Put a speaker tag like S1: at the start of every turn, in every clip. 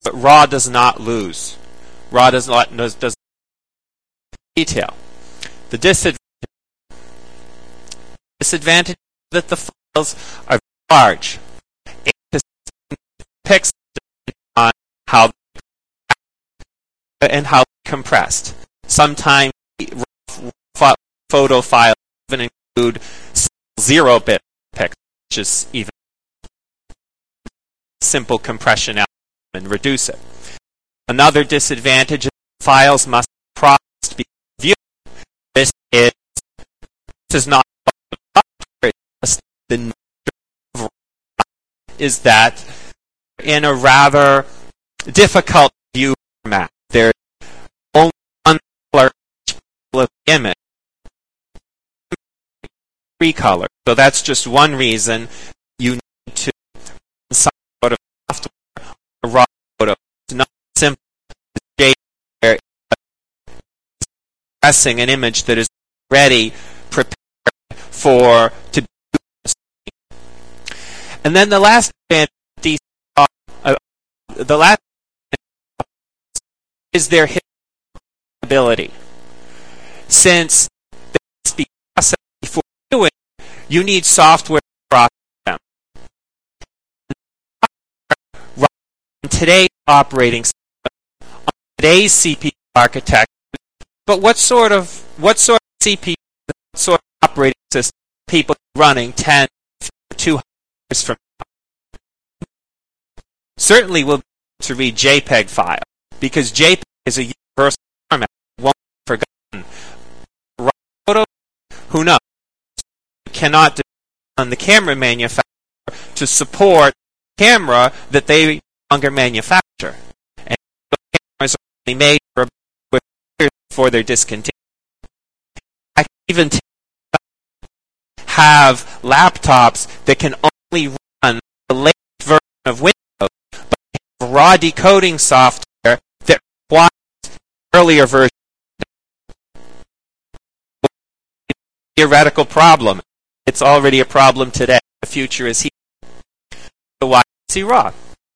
S1: but RAW does not lose. RAW does not detail. The disadvantage is that the files are large. 8 to 16 pixels on how and how compressed. Sometimes photo files even include 0-bit pixels, which is even simple compression and reduce it. Another disadvantage is files must be processed before viewing. This is not the is that in a rather difficult view format. There's only one color of image, 3 colors. So that's just one reason you need to some sort of software or raw photo. It's not simple as expressing an image that is ready, prepared to be used. And then the last is their ability. Since they must be processed before doing, you need software to process them. On today's operating system, on today's CPU architecture, but what sort of CPU, what sort of operating system are people running 10 or 200 years from now? Certainly will be able to read JPEG files, because JPEG is a universal format. It won't be forgotten. Raw photo, who knows? You cannot depend on the camera manufacturer to support the camera that they no longer manufacture. And cameras are only made for about years before they're discontinued. I can even have laptops that can only run the latest version of Windows, but have raw decoding software that requires earlier version. Theoretical problem. It's already a problem today. The future is here. So why see raw?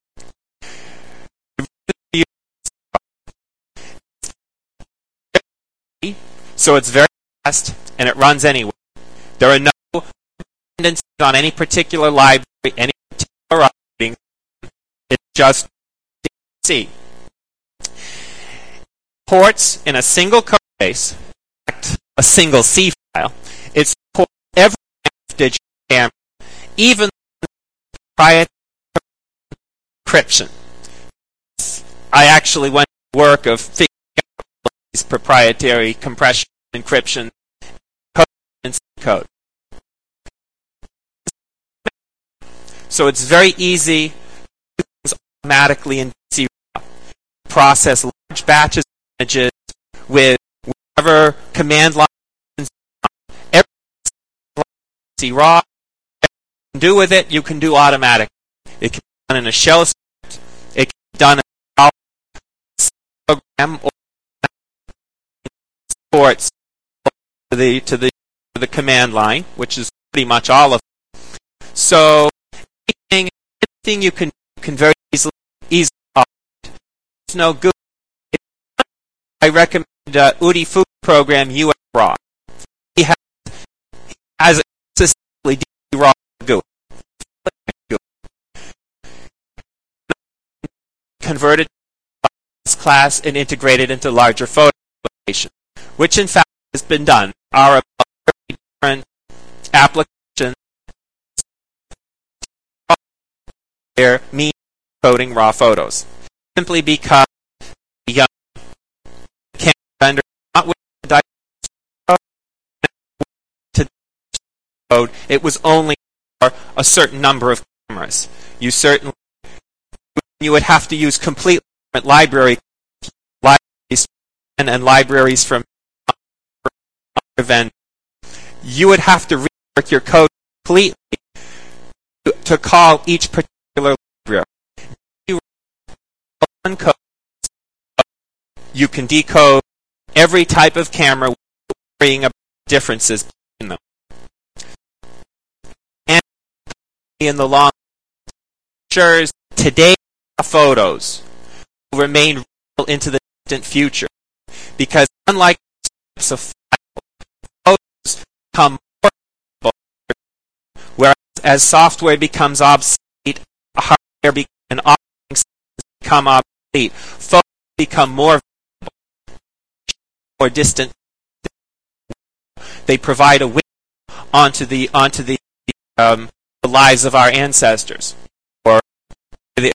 S1: So it's very fast and it runs anywhere. There are no dependencies on any particular library, any particular operating system. It's just C. Ports in a single code base, a single C file. It supports every digital camera, even proprietary encryption. I actually went to work of figuring out these proprietary compression, encryption, code, and C code. So it's very easy to do things automatically in C raw. Process large batches of images with whatever command line. Every C raw, you can do with it, you can do automatically. It can be done in a shell script. It can be done in a program or supports to the command line, which is pretty much all of it. So anything you can very easily automate. It's no good. I recommend Udi Food program US Raw. He has consistently raw GUI. Converted to this class and integrated into larger photo applications, which in fact has been done. Are about 30 different applications their mean coding raw photos. Simply because the camera vendor not with the to code, it was only for a certain number of cameras. You would have to use completely different libraries and libraries from other vendors. You would have to rework your code completely to call each particular library. One code, you can decode every type of camera without worrying about differences between them. And in the long ensures today's photos remain real into the distant future. Because unlike types of files, photos become more valuable, whereas as software becomes obsolete, hardware and operating systems become obsolete, photos become more valuable or distant. They provide a window onto the lives of our ancestors, or the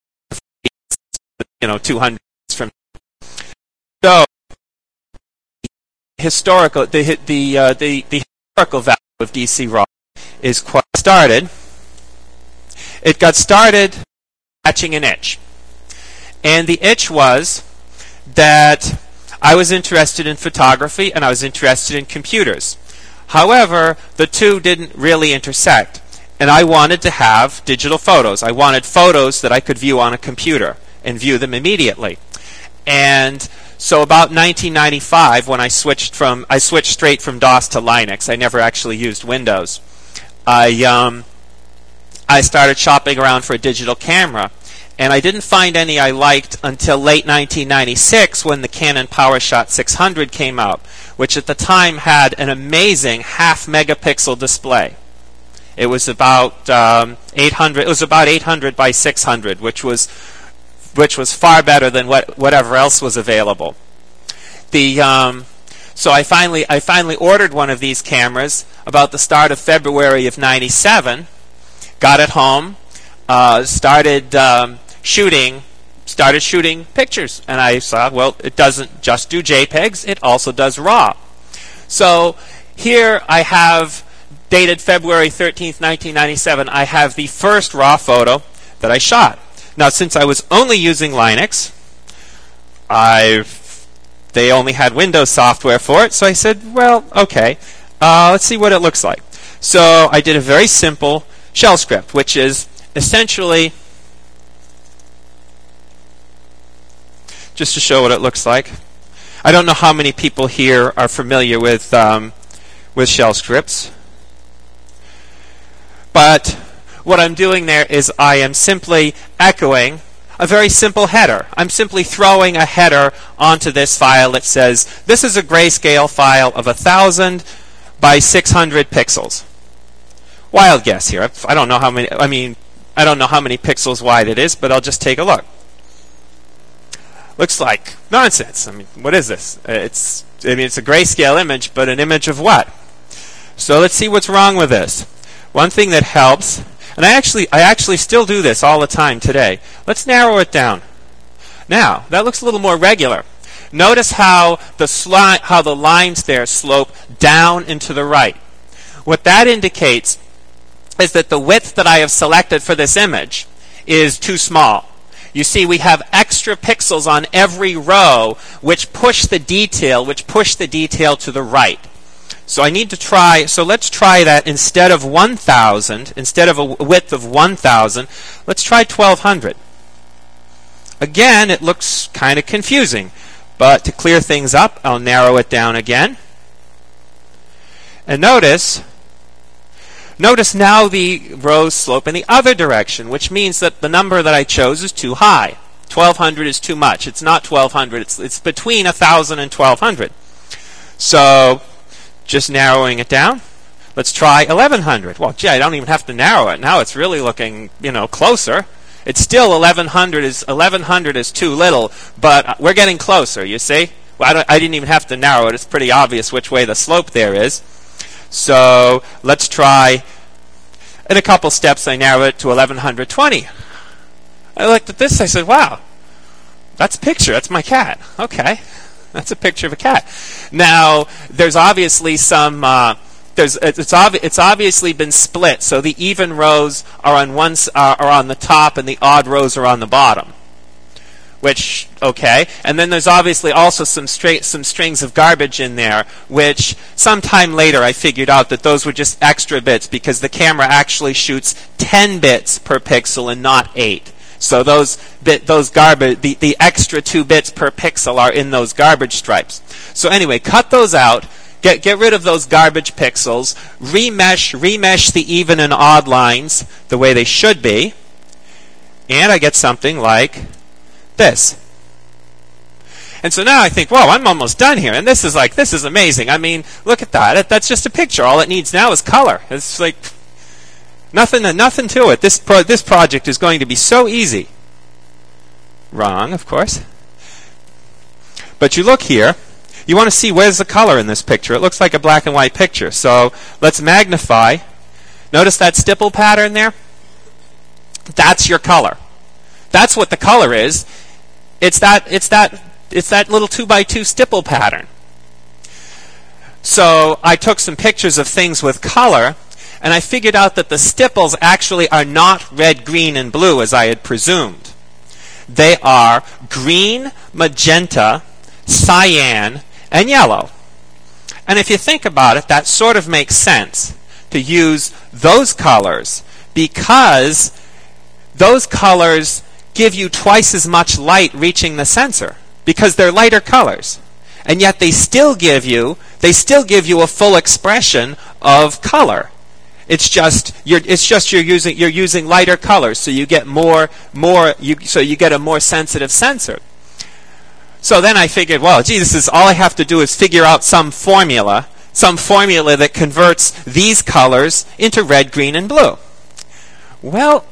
S1: 200 years from now. So the historical value of DC raw is quite started. It got started scratching an itch, and the itch was that I was interested in photography and I was interested in computers. However, the two didn't really intersect, and I wanted to have digital photos. I wanted photos that I could view on a computer and view them immediately. And so about 1995, when I switched straight from DOS to Linux. I never actually used Windows. I started shopping around for a digital camera, and I didn't find any I liked until late 1996 when the Canon PowerShot 600 came out, which at the time had an amazing half-megapixel display. It was about 800. It was about 800 by 600, which was far better than whatever else was available. So I finally ordered one of these cameras about the start of February of '97. Got it home, started shooting pictures, and I saw, well, it doesn't just do JPEGs, it also does RAW. So here I have, dated February 13th, 1997, I have the first RAW photo that I shot. Now, since I was only using Linux, they only had Windows software for it, so I said, well, okay, let's see what it looks like. So I did a very simple shell script, which is essentially, just to show what it looks like. I don't know how many people here are familiar with shell scripts, but what I'm doing there is I am simply echoing a very simple header. I'm simply throwing a header onto this file that says, this is a grayscale file of 1,000 by 600 pixels. Wild guess here. I don't know how many. I don't know how many pixels wide it is, but I'll just take a look. Looks like nonsense. What is this? It's a grayscale image, but an image of what? So let's see what's wrong with this. One thing that helps, and I actually still do this all the time today. Let's narrow it down. Now that looks a little more regular. Notice how the lines there slope down and to the right. What that indicates is that the width that I have selected for this image is too small. You see, we have extra pixels on every row which push the detail to the right. So I need to try, so let's try that instead of 1,000, instead of a width of 1,000, let's try 1,200. Again, it looks kind of confusing, but to clear things up, I'll narrow it down again. And notice now the rows slope in the other direction, which means that the number that I chose is too high. 1,200 is too much. It's not 1,200. It's between 1,000 and 1,200. So just narrowing it down, let's try 1,100. Well, gee, I don't even have to narrow it. Now it's really looking, closer. It's still 1,100 is too little, but we're getting closer, you see? Well, I didn't even have to narrow it. It's pretty obvious which way the slope there is. So let's try, in a couple steps, I narrow it to 1,120. I looked at this, I said, wow, that's a picture, that's my cat. Okay, that's a picture of a cat. Now, there's obviously some, it's obviously been split, so the even rows are on the top and the odd rows are on the bottom. Which, okay, and then there's obviously also some strings of garbage in there, which sometime later I figured out that those were just extra bits because the camera actually shoots 10 bits per pixel and not 8. So those garbage, the extra 2 bits per pixel are in those garbage stripes. So anyway, cut those out, get rid of those garbage pixels, remesh the even and odd lines the way they should be, and I get something like this. And so now I think, whoa, I'm almost done here, and this is amazing. I mean, look at that. That's just a picture. All it needs now is color. It's like nothing to it. This project is going to be so easy. Wrong, of course. But you look here. You want to see where's the color in this picture. It looks like a black and white picture. So let's magnify. Notice that stipple pattern there? That's your color. That's what the color is. It's that little 2x2 stipple pattern. So I took some pictures of things with color, and I figured out that the stipples actually are not red, green, and blue as I had presumed. They are green, magenta, cyan, and yellow. And if you think about it, that sort of makes sense to use those colors, because those colors give you twice as much light reaching the sensor, because they're lighter colors. And yet they still give you a full expression of color. It's just you're using lighter colors, so you get you get a more sensitive sensor. So then I figured, well, gee, this is all I have to do is figure out some formula that converts these colors into red, green, and blue. Well,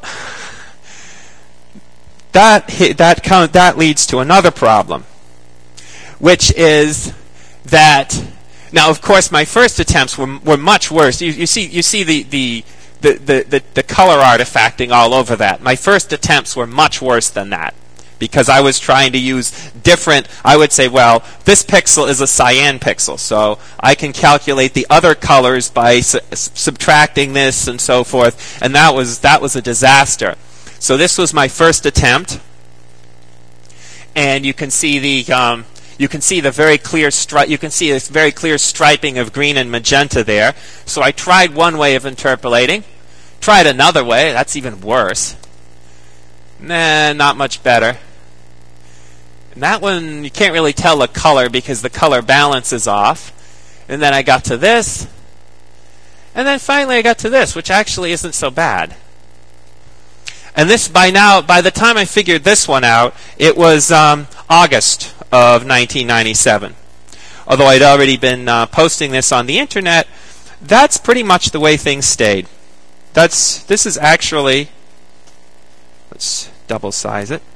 S1: that leads to another problem, which is that now, of course, my first attempts were much worse. You see the color artifacting all over that. My first attempts were much worse than that, because I was trying to use different. I would say, well, this pixel is a cyan pixel, so I can calculate the other colors by subtracting this and so forth, and that was a disaster. So this was my first attempt, and you can see the very clear you can see this very clear striping of green and magenta there. So I tried one way of interpolating, tried another way. That's even worse. Nah, not much better. And that one, you can't really tell the color because the color balance is off. And then I got to this. And then finally I got to this, which actually isn't so bad. And this, by the time I figured this one out, it was August of 1997. Although I'd already been posting this on the internet, that's pretty much the way things stayed. This is actually, let's double size it.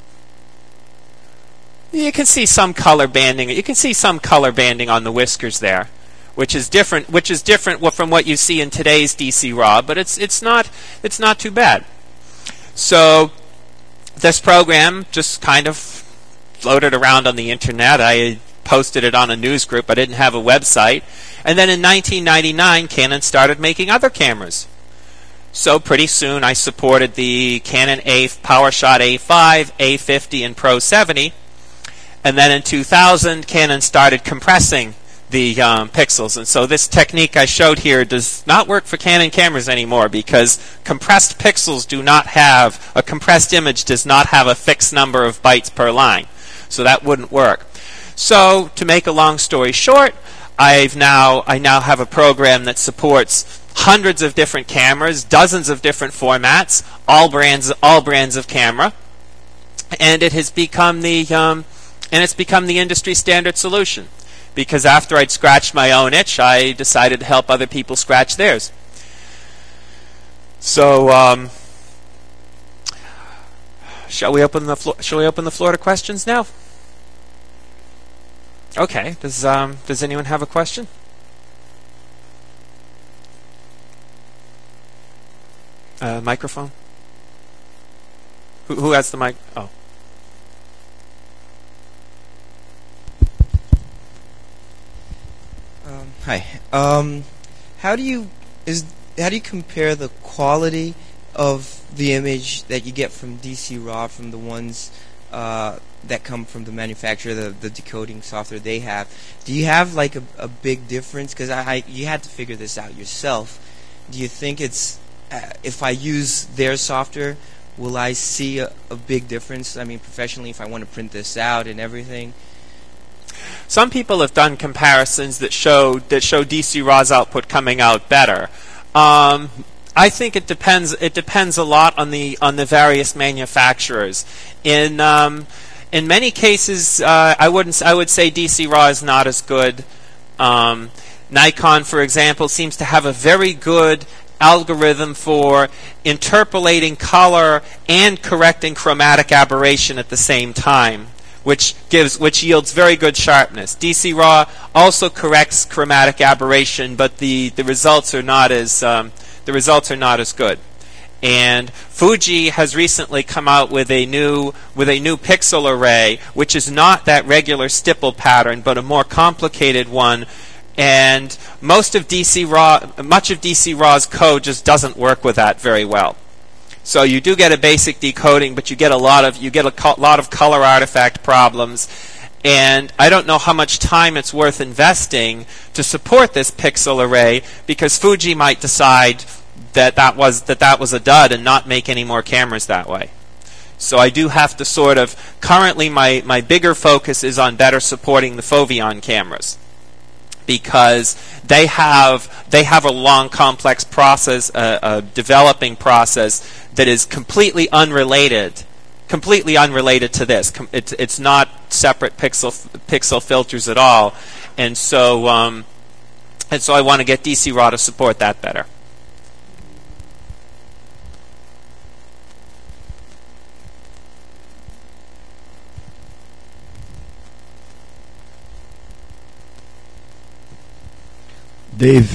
S1: You can see some color banding. You can see some color banding on the whiskers there, which is different from what you see in today's DC RAW, but it's not too bad. So this program just kind of floated around on the internet. I posted it on a news group. I didn't have a website. And then in 1999, Canon started making other cameras. So pretty soon I supported the Canon PowerShot A5, A50, and Pro 70. And then in 2000, Canon started compressing the pixels. And so this technique I showed here does not work for Canon cameras anymore, because compressed pixels do not have, a compressed image does not have a fixed number of bytes per line. So that wouldn't work. So to make a long story short, I now have a program that supports hundreds of different cameras, dozens of different formats, all brands of camera, and it has become the industry standard solution. Because after I'd scratched my own itch, I decided to help other people scratch theirs. So, shall we open the floor to questions now? Okay. Does anyone have a question? Microphone. Who has the mic? Oh.
S2: Hi. How do you compare the quality of the image that you get from DC RAW from the ones that come from the manufacturer, the decoding software they have? Do you have like a big difference? Because you had to figure this out yourself. Do you think it's if I use their software, will I see a big difference? I mean, professionally, if I want to print this out and everything.
S1: Some people have done comparisons that show DC RAW's output coming out better. I think it depends. It depends a lot on the various manufacturers. In In many cases, I would say DC RAW is not as good. Nikon, for example, seems to have a very good algorithm for interpolating color and correcting chromatic aberration at the same time, which yields very good sharpness. DC RAW also corrects chromatic aberration, but the results are not as good. And Fuji has recently come out with a new pixel array, which is not that regular stipple pattern, but a more complicated one. And much of DC RAW's code just doesn't work with that very well. So you do get a basic decoding, but you get a lot of color artifact problems. And I don't know how much time it's worth investing to support this pixel array, because Fuji might decide that was a dud and not make any more cameras that way. So I do have to currently my bigger focus is on better supporting the Foveon cameras, because they have a long, complex process, a developing process that is completely unrelated to this. It's not separate pixel filters at all, and so I want to get DC RAW to support that better.
S3: Dave,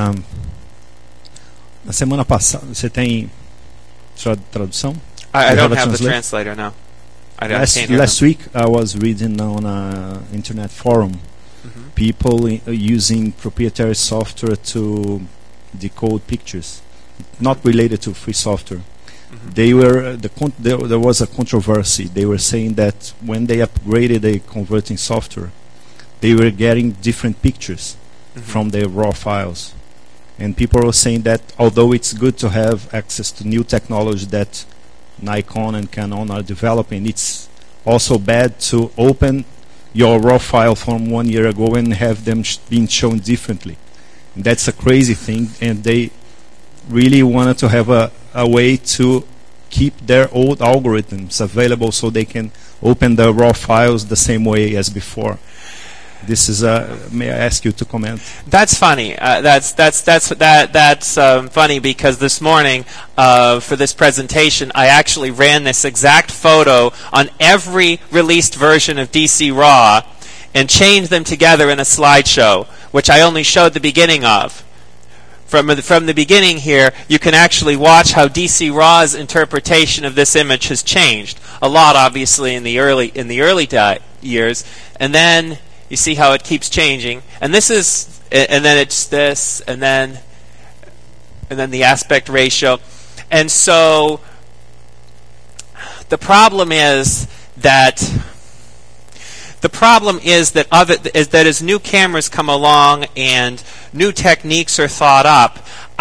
S3: na semana passada, você tem sua tradução?
S1: I don't have the translator, no.
S3: Last week I was reading on an internet forum, people using proprietary software to decode pictures, not related to free software. There was a controversy. They were saying that when they upgraded the converting software, they were getting different pictures from their raw files. And people were saying that although it's good to have access to new technology that Nikon and Canon are developing, it's also bad to open your raw file from 1 year ago and have them being shown differently. And that's a crazy thing, and they really wanted to have a way to keep their old algorithms available so they can open the raw files the same way as before. This is may I ask you to comment?
S1: That's funny. That's funny, because this morning for this presentation I actually ran this exact photo on every released version of DC RAW and changed them together in a slideshow, which I only showed the beginning of. From the beginning here, you can actually watch how DC RAW's interpretation of this image has changed a lot, obviously in the early years, and then you see how it keeps changing, and then it's this, and then the aspect ratio, and so the problem is that as new cameras come along and new techniques are thought up,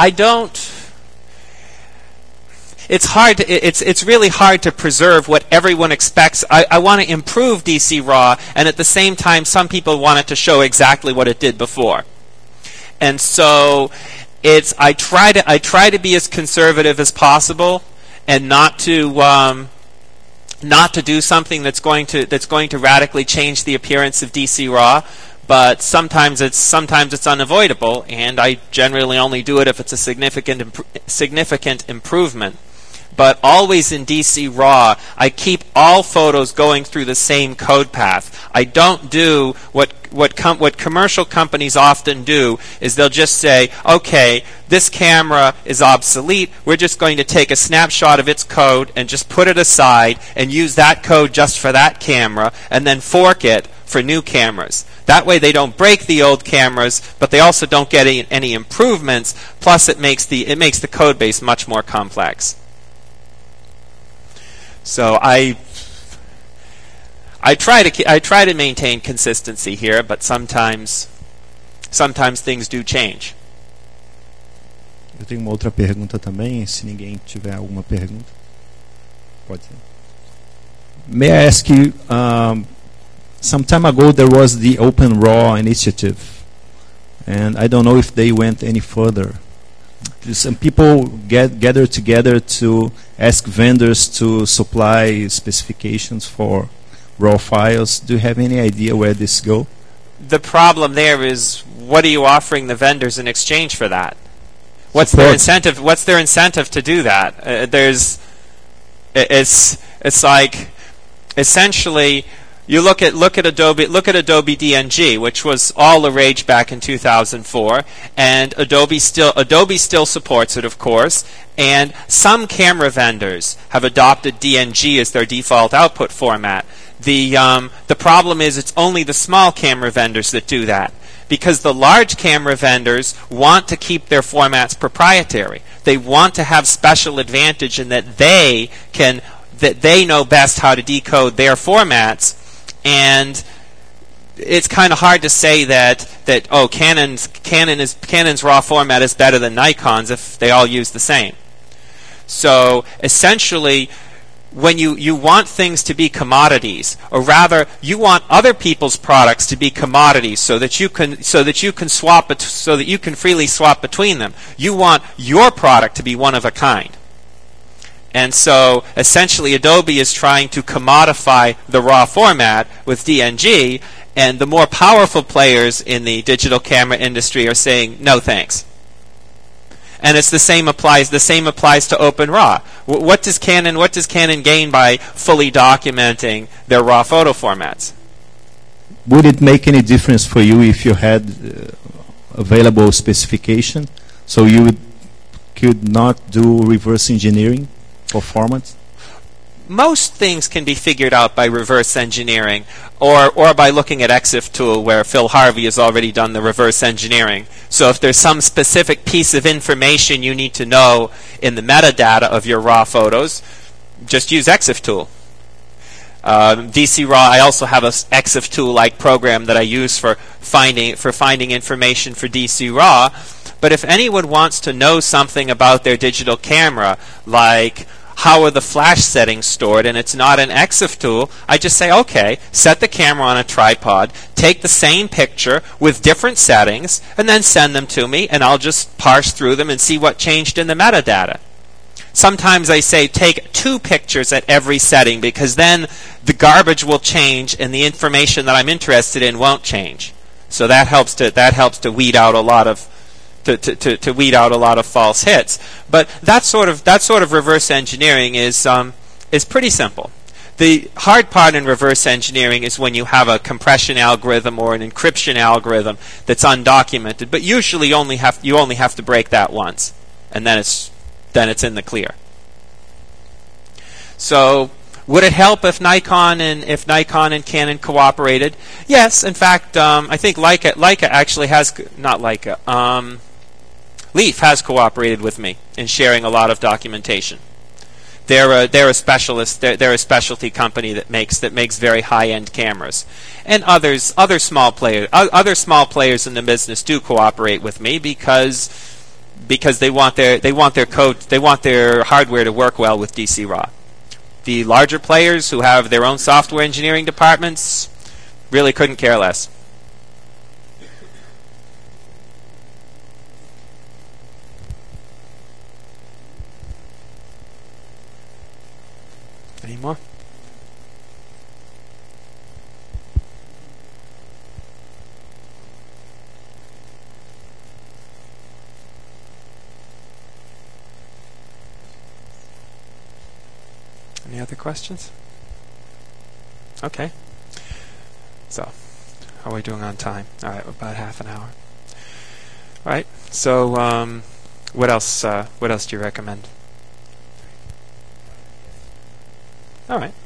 S1: it's really hard to preserve what everyone expects. I want to improve DC RAW, and at the same time some people want it to show exactly what it did before. And so I try to be as conservative as possible and not to do something that's going to radically change the appearance of DC RAW. But sometimes it's unavoidable, and I generally only do it if it's a significant improvement. But always in DC RAW, I keep all photos going through the same code path. I don't do what commercial companies often do, is they'll just say, okay, this camera is obsolete, we're just going to take a snapshot of its code and just put it aside and use that code just for that camera, and then fork it for new cameras. That way they don't break the old cameras, but they also don't get any improvements, plus it makes the code base much more complex. So I try to maintain consistency here, but sometimes things do change.
S3: Eu tenho uma outra pergunta também, se ninguém tiver alguma pergunta. Pode ser. May I ask you, some time ago there was the Open RAW initiative, and I don't know if they went any further. Some people gathered together to ask vendors to supply specifications for raw files. Do you have any idea where this go?
S1: The problem there is, what are you offering the vendors in exchange for that? What's their incentive? What's their incentive to do that? It's like, essentially, you look at Adobe DNG, which was all the rage back in 2004, and Adobe still supports it, of course. And some camera vendors have adopted DNG as their default output format. The problem is, it's only the small camera vendors that do that, because the large camera vendors want to keep their formats proprietary. They want to have special advantage in that they know best how to decode their formats. And it's kind of hard to say that Canon's raw format is better than Nikon's if they all use the same. So essentially, when you want things to be commodities, or rather, you want other people's products to be commodities, so that you can freely swap between them. You want your product to be one of a kind. And so, essentially, Adobe is trying to commodify the raw format with DNG, and the more powerful players in the digital camera industry are saying, no thanks. And it's the same applies to OpenRAW. What does Canon gain by fully documenting their raw photo formats?
S3: Would it make any difference for you if you had available specification, so you could not do reverse engineering for formats?
S1: Most things can be figured out by reverse engineering, or by looking at EXIF tool, where Phil Harvey has already done the reverse engineering. So if there's some specific piece of information you need to know in the metadata of your raw photos, just use EXIF tool. DC Raw, I also have a EXIF tool-like program that I use for finding information for DC Raw. But if anyone wants to know something about their digital camera, like how are the flash settings stored, and it's not an EXIF tool, I just say, okay, set the camera on a tripod, take the same picture with different settings, and then send them to me, and I'll just parse through them and see what changed in the metadata. Sometimes I say take 2 pictures at every setting, because then the garbage will change and the information that I'm interested in won't change. So that helps to weed out a lot of to weed out a lot of false hits. But that sort of reverse engineering is pretty simple. The hard part in reverse engineering is when you have a compression algorithm or an encryption algorithm that's undocumented. But usually you only have to break that once, and then it's in the clear. So would it help if Nikon and Canon cooperated? Yes, in fact, I think Leica actually has, not Leica. Leaf has cooperated with me in sharing a lot of documentation. They're a specialist. They're a specialty company that makes very high-end cameras, and other small players in the business do cooperate with me because they want their hardware to work well with DC Raw. The larger players who have their own software engineering departments really couldn't care less. Any more? Any other questions? Okay. So, how are we doing on time? All right, about half an hour. All right. So, what else? What else do you recommend? All right.